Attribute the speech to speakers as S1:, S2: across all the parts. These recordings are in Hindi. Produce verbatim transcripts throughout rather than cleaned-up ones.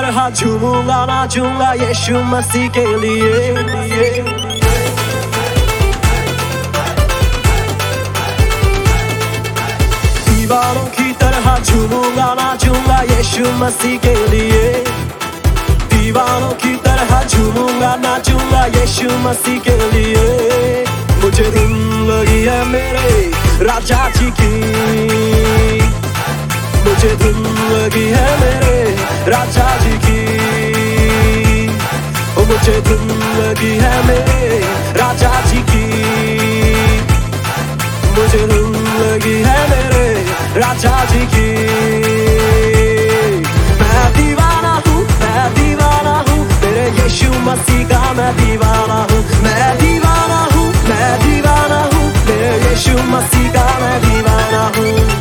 S1: तरह झूमूंगा नाचूंगा यीशु मसीह के लिए। दीवारों की तरह झूमूंगा नाचूंगा यीशु मसीह के लिए। दीवारों की तरह झूमूंगा नाचूंगा यीशु मसीह के लिए। मुझे धुन लगी है मेरे राजा जी की, मुझे धुन लगी है मेरे राजा जी की। ओ मुझे धुन लगी है मेरे राजा जी की, मुझे धुन लगी है मेरे राजा जी की। मैं दीवाना हूँ, मैं दीवाना हूँ मेरे यीशु मसीह का, मैं दीवाना हूँ। मैं दीवाना हूँ, मैं दीवाना हूँ मेरे यीशु मसीह का, मैं दीवाना हूँ।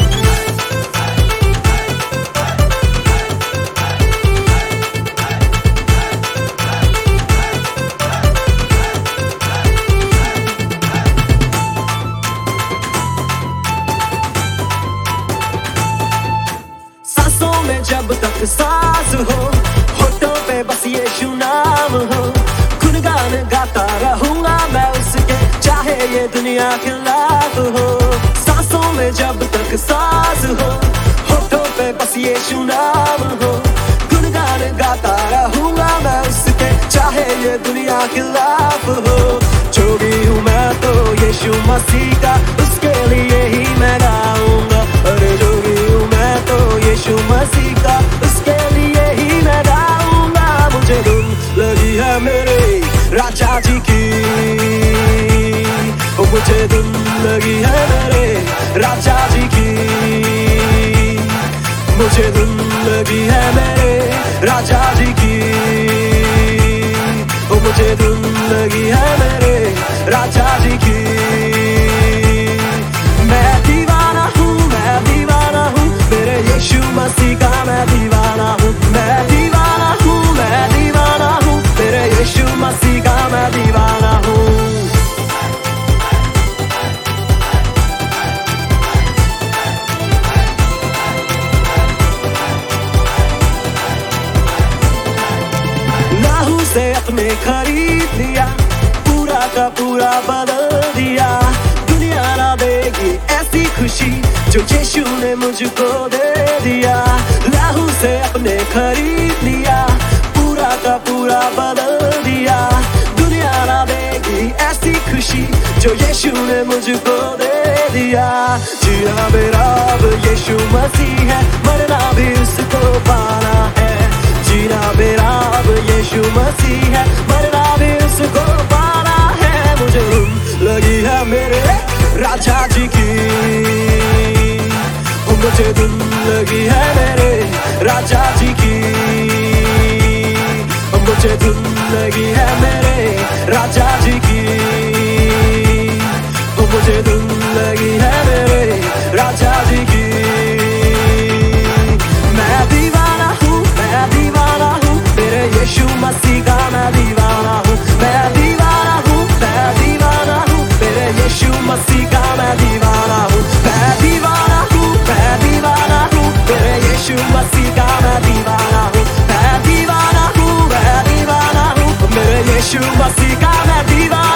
S1: सांसों में जब तक सांस हो, होठों पे बस यीशु नाम हो, गुनगान गाता रहूंगा मैं उसके, चाहे ये दुनिया खिलाफ हो। सांसों में जब तक सांस हो, होठों पे बस यीशु नाम हो, गुनगान गाता रहूंगा मैं उसके, चाहे ये दुनिया खिलाफ हो। जो भी हूँ मैं तो यीशु मसीह का, उसके लिए ही मैं गाऊंगा। अरे जो भी हूँ मैं तो यीशु मसीह का, उसके लिए ही मैं गाऊंगा। मुझे धुन लगी है मेरे राजा जी की, ओ मुझे धुन लगी है मेरे राजा जी की, मुझे धुन लगी है मेरे राजा जी की, ओ मुझे धुन लगी है मेरे राजा जी की। मैं दीवाना हूँ, मैं दीवाना हूँ मेरे यीशु मसीह का, मैं दीवाना हूँ। मैं दीवाना हूँ, मैं दीवाना हूँ मेरे यीशु मसीह का, मैं दीवाना हूँ। लाहू से अपने खरीद लिया, पूरा का पूरा बदल दिया। दुनिया ना देगी ऐसी खुशी जो यीशु ने मुझको दे दिया। लाहू से अपने खरीद लिया, पूरा का पूरा बदल दिया। दुनिया ना देगी ऐसी खुशी जो यीशु ने मुझको दे दिया। जीना मेरा अब यीशु मसीह है, मरना भी उसको पाना है। जीना मेरा अब यीशु मसीह है, मरना भी उसको पाना है। मुझे धुन लगी है मेरे राजा जी की, मुझे धुन लगी है मेरे राजा जी की, मुझे धुन लगी है मेरे राजा जी की, मुझे धुन लगी है मेरे राजा जी की। मैं दीवाना हूँ, मैं दीवाना हूँ मेरे यीशु मसीह का, मैं दीवाना हूँ। मैं दीवाना हूँ, मैं दीवाना हूँ मेरे यीशु मसीह का, मैं दीवाना हूँ। मैं दीवाना हूँ, मैं दीवाना हूँ मेरे यीशु मसीह का, मैं दीवाना हूँ। मैं दीवाना हूँ, मैं दीवाना हूँ मेरे यीशु मसीह का, मैं दीवाना